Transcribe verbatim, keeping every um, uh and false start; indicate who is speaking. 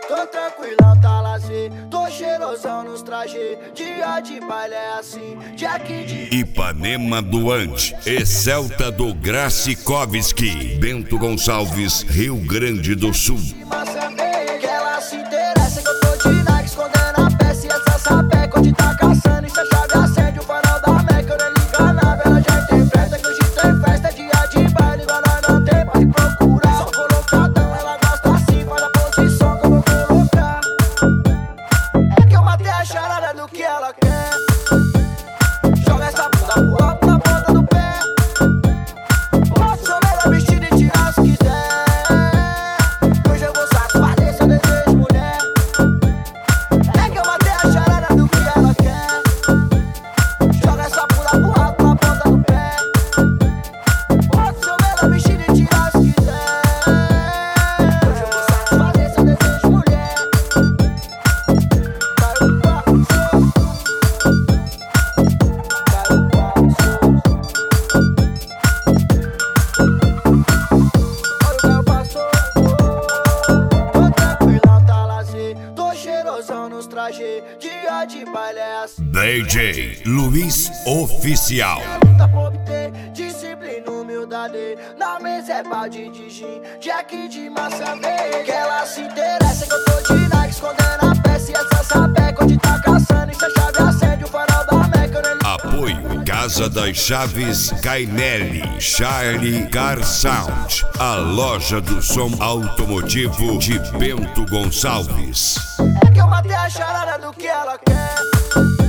Speaker 1: Tô tranquilão, tá lazer, tô cheirosão nos trajes. Dia de baile é assim, Jack de
Speaker 2: Ipanema Duante e Celta do Gracikovski, Bento Gonçalves, Rio Grande do Sul.
Speaker 1: que ela se interessa, que eu tô de Nike escondendo a peça. E essa sapeca onde tá caçando, e se a chave acende o farol da Meca. Eu nem liga nada, ela já interpreta que hoje tem festa, dia de baile, igual nós não tem pra procurar. Só colocadão, ela gosta assim, faz a posição que eu vou colocar. É que eu matei a charada do que ela quer. Joga essa bunda pro alto na ponta do pé. Pode sober a vestida e tirar se quiser. Hoje eu vou satisfazer seu desejo, mulher. É que eu matei a charada do que ela quer. Joga essa bunda pro alto na ponta do pé. Pode sober a vestida e tirar se quiser. Hoje eu vou satisfazer seu desejo, mulher. Caiu o papo, show. Caiu o papo, show. Olha o carro passou. Tô tranquilão, tá lazer, tô cheirosão nos trajes. Dia de baile é assim.
Speaker 2: D J Luiz Oficial.
Speaker 1: Luta pra obter disciplina, humildade. Na mesa é balde de gin, Jack de maçã verde. Que ela se interessa, que eu tô de Nike escondendo a peça. E essa sapeca onde tá caçando, e se a chave acende o farol da Meca. Eu nem ligo.
Speaker 2: Apoio Casa das Chaves Cainelli, Charlie Car Sound, a loja do som automotivo de Bento Gonçalves.
Speaker 1: É que eu matei a charada do que ela quer.